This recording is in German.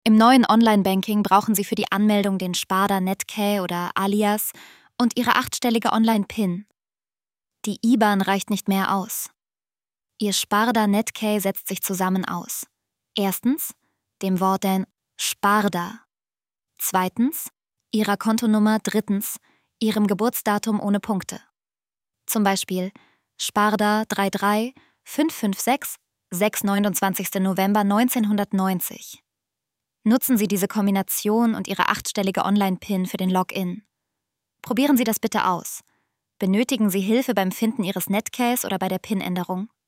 Im neuen Online-Banking brauchen Sie für die Anmeldung den Sparda Netcay oder Alias und Ihre 8-stellige Online-PIN. Die IBAN reicht nicht mehr aus. Ihr Sparda Netcay setzt sich zusammen aus. Erstens, dem Worten Sparda. Zweitens, Ihrer Kontonummer. Drittens, Ihrem Geburtsdatum ohne Punkte. Zum Beispiel Sparda 33 556 6 29. November 1990. Nutzen Sie diese Kombination und Ihre 8-stellige Online-PIN für den Login. Probieren Sie das bitte aus. Benötigen Sie Hilfe beim Finden Ihres Netcays oder bei der PIN-Änderung?